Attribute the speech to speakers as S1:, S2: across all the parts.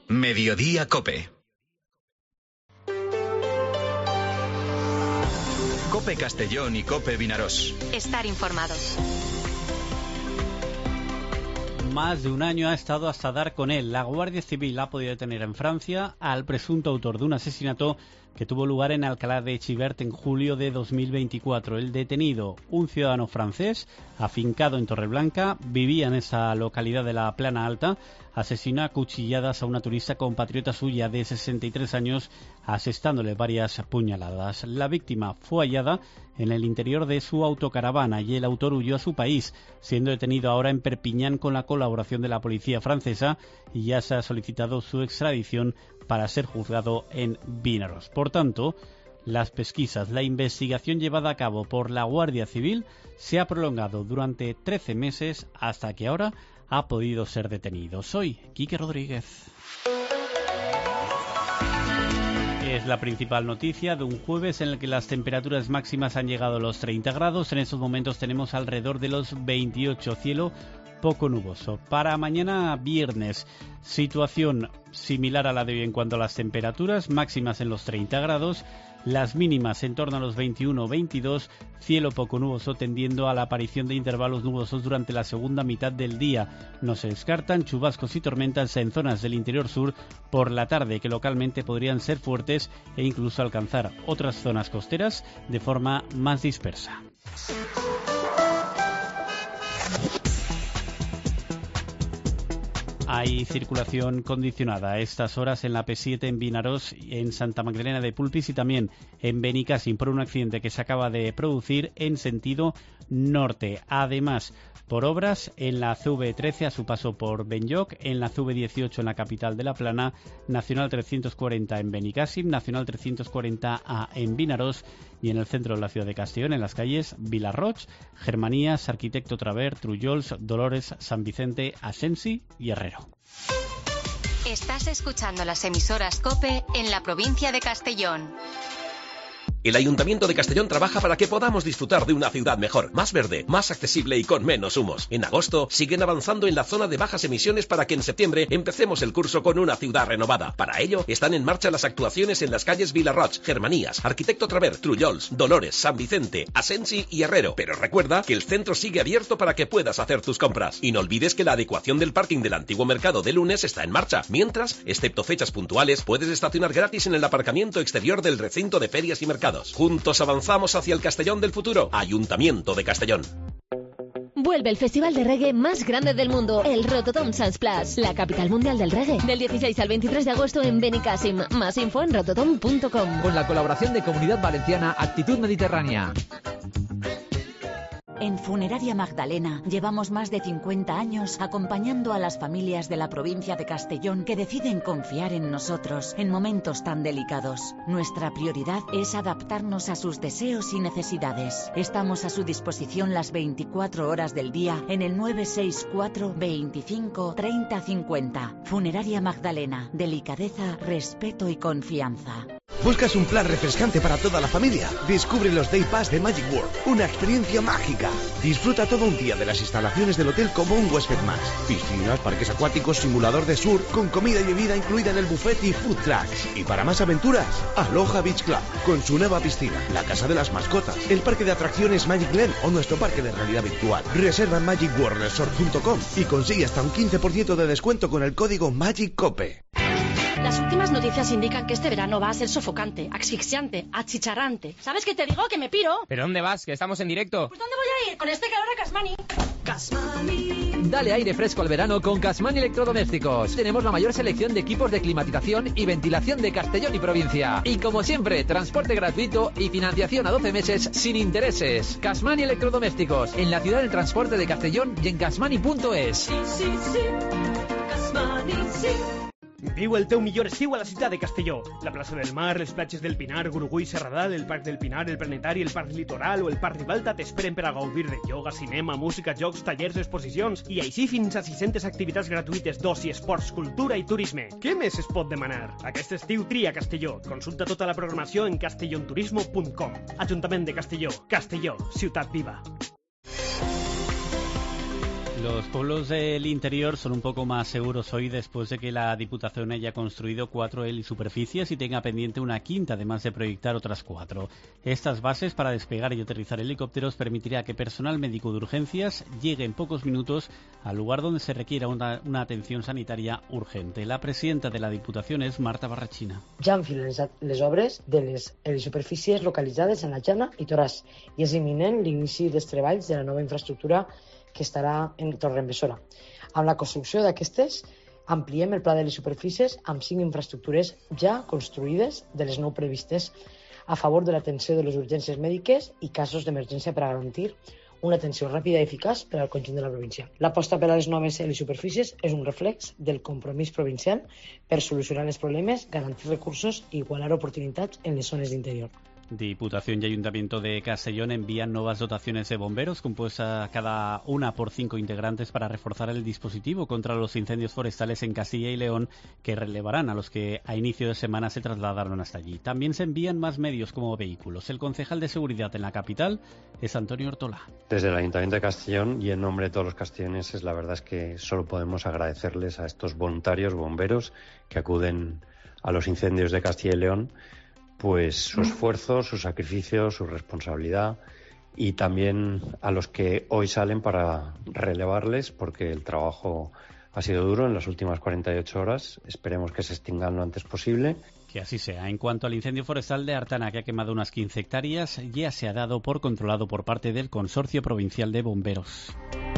S1: Mediodía Cope. Cope Castellón y Cope Vinarós.
S2: Estar informados.
S3: Más de un año ha estado hasta dar con él. La Guardia Civil ha podido detener en Francia al presunto autor de un asesinato que tuvo lugar en Alcalá de Xivert en julio de 2024. El detenido, un ciudadano francés, afincado en Torreblanca, vivía en esa localidad de la Plana Alta, asesinó a cuchilladas a una turista compatriota suya de 63 años, asestándole varias puñaladas. La víctima fue hallada en el interior de su autocaravana y el autor huyó a su país, siendo detenido ahora en Perpiñán con la colaboración de la policía francesa, y ya se ha solicitado su extradición para ser juzgado en Vinarós. Por tanto, las pesquisas, la investigación llevada a cabo por la Guardia Civil se ha prolongado durante 13 meses hasta que ahora ha podido ser detenido. Soy Quique Rodríguez. Es la principal noticia de un jueves en el que las temperaturas máximas han llegado a los 30 grados. En estos momentos tenemos alrededor de los 28, cielo poco nuboso. Para mañana viernes, situación similar a la de hoy en cuanto a las temperaturas, máximas en los 30 grados, las mínimas en torno a los 21 o 22, cielo poco nuboso tendiendo a la aparición de intervalos nubosos durante la segunda mitad del día. No se descartan chubascos y tormentas en zonas del interior sur por la tarde, que localmente podrían ser fuertes e incluso alcanzar otras zonas costeras de forma más dispersa. Hay circulación condicionada a estas horas en la P7 en Vinarós, en Santa Magdalena de Pulpis y también en Benicàssim por un accidente que se acaba de producir en sentido norte. Además, por obras en la CV13 a su paso por Benlloc, en la CV18 en la capital de la Plana, Nacional 340 en Benicàssim, Nacional 340A en Vinarós y en el centro de la ciudad de Castellón, en las calles Vilarroig, Germanías, Arquitecto Traver, Trullols, Dolores, San Vicente, Asensi y Herrero.
S2: Estás escuchando las emisoras COPE en la provincia de Castellón.
S4: El Ayuntamiento de Castellón trabaja para que podamos disfrutar de una ciudad mejor, más verde, más accesible y con menos humos. En agosto siguen avanzando en la zona de bajas emisiones para que en septiembre empecemos el curso con una ciudad renovada. Para ello están en marcha las actuaciones en las calles Vilarroig, Germanías, Arquitecto Traver, Trullols, Dolores, San Vicente, Asensi y Herrero. Pero recuerda que el centro sigue abierto para que puedas hacer tus compras. Y no olvides que la adecuación del parking del antiguo mercado de lunes está en marcha. Mientras, excepto fechas puntuales, puedes estacionar gratis en el aparcamiento exterior del recinto de ferias y mercados. Juntos avanzamos hacia el Castellón del futuro. Ayuntamiento de Castellón.
S5: Vuelve el festival de reggae más grande del mundo, el Rototom Sunsplash, la capital mundial del reggae, del 16 al 23 de agosto en Benicàssim. Más info en rototom.com.
S6: Con la colaboración de Comunidad Valenciana Actitud Mediterránea.
S7: En Funeraria Magdalena llevamos más de 50 años acompañando a las familias de la provincia de Castellón que deciden confiar en nosotros en momentos tan delicados. Nuestra prioridad es adaptarnos a sus deseos y necesidades. Estamos a su disposición las 24 horas del día en el 964 25 30 50. Funeraria Magdalena, delicadeza, respeto y confianza.
S8: ¿Buscas un plan refrescante para toda la familia? Descubre los Day Pass de Magic World, una experiencia mágica. Disfruta todo un día de las instalaciones del hotel como un huésped más. Piscinas, parques acuáticos, simulador de surf, con comida y bebida incluida en el buffet y food trucks. Y para más aventuras, Aloha Beach Club, con su nueva piscina, la casa de las mascotas, el parque de atracciones Magic Land o nuestro parque de realidad virtual. Reserva en magicworldresort.com y consigue hasta un 15% de descuento con el código MAGICCOPE.
S9: Las últimas noticias indican que este verano va a ser sofocante, asfixiante, achicharrante. ¿Sabes qué te digo? ¡Que me piro!
S10: ¿Pero dónde vas? Que estamos en directo.
S9: Pues ¿dónde voy a ir? Con este calor a Casmani. Casmani.
S6: Dale aire fresco al verano con Casmani Electrodomésticos. Tenemos la mayor selección de equipos de climatización y ventilación de Castellón y provincia. Y como siempre, transporte gratuito y financiación a 12 meses sin intereses. Casmani Electrodomésticos, en la ciudad del transporte de Castellón y en casmani.es.
S9: Sí, sí, sí. Casmani, sí.
S11: Viu el teu millor estiu a la ciutat de Castelló. La plaça del Mar, les platges del Pinar, Gurugú i Serradal, el Parc del Pinar, el Planetari, el Parc Litoral o el Parc Ribalta t'esperen per a gaudir de ioga, cinema, música, jocs, tallers, exposicions i així fins a 600 activitats gratuïtes d'oci, esports, cultura i turisme. Què més es pot demanar? Aquest estiu tria Castelló. Consulta tota la programació en castellonturismo.com. Ajuntament de Castelló. Castelló, ciutat viva.
S3: Los pueblos del interior son un poco más seguros hoy después de que la Diputación haya construido 4 helisuperficies y tenga pendiente una quinta, además de proyectar otras 4. Estas bases para despegar y aterrizar helicópteros permitirá que personal médico de urgencias llegue en pocos minutos al lugar donde se requiera una atención sanitaria urgente. La presidenta de la Diputación es Marta Barrachina.
S12: Ja han finalitzat les obres de les helisuperfícies localitzades en la Jana i Toràs i és imminent l'inici dels treballs de la nova infraestructura que estarà en Torrebessora. Amb la construcció d'aquestes, ampliem el pla de les superfícies amb 5 infraestructures ja construïdes de les 9 previstes a favor de l'atenció de les urgències mèdiques i casos d'emergència per a garantir una atenció ràpida i eficaç per al conjunt de la província. L'aposta per a les noves helisuperfícies és un reflex del compromís provincial per solucionar els problemes, garantir recursos i igualar oportunitats en les zones d'interior.
S3: Diputación y Ayuntamiento de Castellón envían nuevas dotaciones de bomberos, compuesta cada una por 5 integrantes para reforzar el dispositivo contra los incendios forestales en Castilla y León, que relevarán a los que a inicio de semana se trasladaron hasta allí. También se envían más medios como vehículos. El concejal de seguridad en la capital es Antonio Ortola.
S13: Desde el Ayuntamiento de Castellón y en nombre de todos los castelloneses, la verdad es que solo podemos agradecerles a estos voluntarios bomberos que acuden a los incendios de Castilla y León, pues su esfuerzo, su sacrificio, su responsabilidad, y también a los que hoy salen para relevarles, porque el trabajo ha sido duro en las últimas 48 horas. Esperemos que se extingan lo antes posible.
S3: Que así sea. En cuanto al incendio forestal de Artana, que ha quemado unas 15 hectáreas, ya se ha dado por controlado por parte del Consorcio Provincial de Bomberos.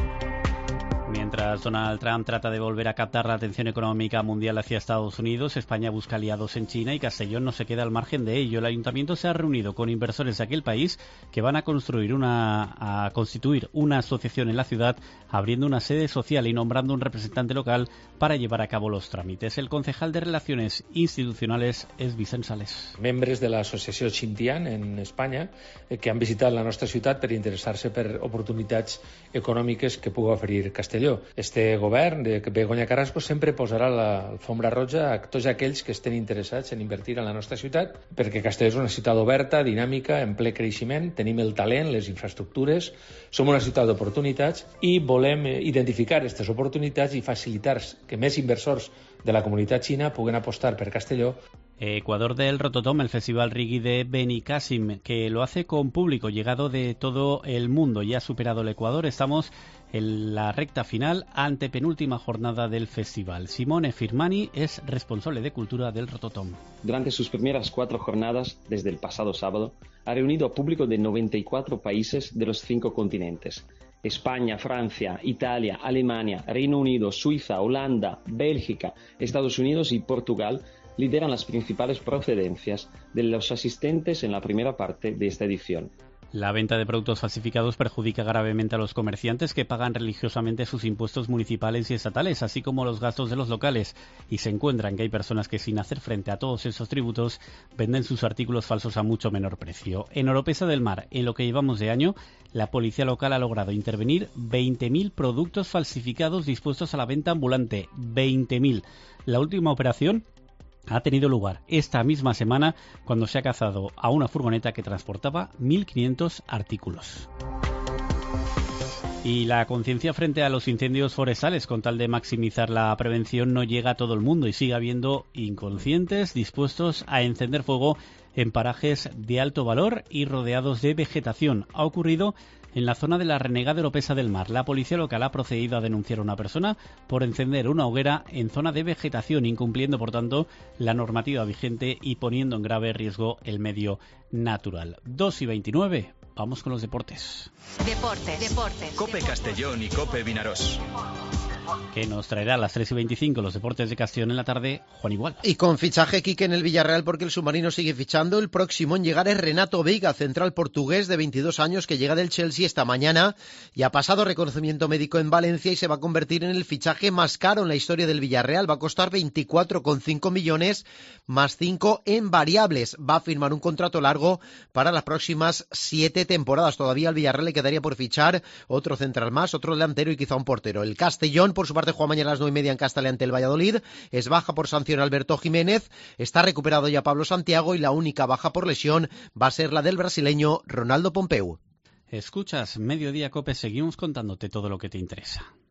S3: Mientras Donald Trump trata de volver a captar la atención económica mundial hacia Estados Unidos, España busca aliados en China y Castellón no se queda al margen de ello. El Ayuntamiento se ha reunido con inversores de aquel país que van a constituir una asociación en la ciudad, abriendo una sede social y nombrando un representante local para llevar a cabo los trámites. El concejal de Relaciones Institucionales es Vicent Sales.
S14: Membres de l'Associació Xintian en Espanya que han visitat la nostra ciutat per interessar-se per oportunitats econòmiques que pugui oferir Castelló. Este govern de Begoña Carrasco sempre posarà l'alfombra roja a tots aquells que estem interessats en invertir en la nostra ciutat, perquè Castelló és una ciutat oberta, dinàmica, en ple creixement, tenim el talent, les infraestructures, som una ciutat d'oportunitats i volem identificar aquestes oportunitats i facilitar que més inversors de la comunitat xina puguen apostar per Castelló.
S3: Ecuador del Rototom, el festival reggae de Benicàssim, que lo hace con público llegado de todo el mundo. Ya ha superado el Ecuador, estamos en la recta final, antepenúltima jornada del festival. Simone Firmani es responsable de cultura del Rototom.
S15: Durante sus primeras 4 jornadas, desde el pasado sábado, ha reunido a público de 94 países de los 5 continentes. España, Francia, Italia, Alemania, Reino Unido, Suiza, Holanda, Bélgica, Estados Unidos y Portugal lideran las principales procedencias de los asistentes en la primera parte de esta edición.
S3: La venta de productos falsificados perjudica gravemente a los comerciantes que pagan religiosamente sus impuestos municipales y estatales, así como los gastos de los locales, y se encuentran que hay personas que sin hacer frente a todos esos tributos venden sus artículos falsos a mucho menor precio. En Oropesa del Mar, en lo que llevamos de año, la policía local ha logrado intervenir 20.000 productos falsificados dispuestos a la venta ambulante. 20.000. La última operación ha tenido lugar esta misma semana cuando se ha cazado a una furgoneta que transportaba 1.500 artículos. Y la conciencia frente a los incendios forestales, con tal de maximizar la prevención, no llega a todo el mundo y sigue habiendo inconscientes dispuestos a encender fuego en parajes de alto valor y rodeados de vegetación. Ha ocurrido en la zona de la Renegada Oropesa del Mar. La policía local ha procedido a denunciar a una persona por encender una hoguera en zona de vegetación, incumpliendo, por tanto, la normativa vigente y poniendo en grave riesgo el medio natural. 2:29. Vamos con los deportes.
S2: Deportes.
S1: COPE Castellón y COPE Vinarós.
S3: Que nos traerá a las 3:25 los deportes de Castellón en la tarde, Juan Igual.
S16: Y con fichaje Quique en el Villarreal, porque el submarino sigue fichando. El próximo en llegar es Renato Veiga, central portugués de 22 años que llega del Chelsea esta mañana y ha pasado reconocimiento médico en Valencia y se va a convertir en el fichaje más caro en la historia del Villarreal. Va a costar 24,5 millones más 5 en variables. Va a firmar un contrato largo para las próximas 7 temporadas. Todavía al Villarreal le quedaría por fichar otro central más, otro delantero y quizá un portero. El Castellón, por su parte, juega mañana a las 9:30 en Castalla ante el Valladolid. Es baja por sanción Alberto Jiménez. Está recuperado ya Pablo Santiago y la única baja por lesión va a ser la del brasileño Ronaldo Pompeu.
S3: Escuchas Mediodía COPE, seguimos contándote todo lo que te interesa.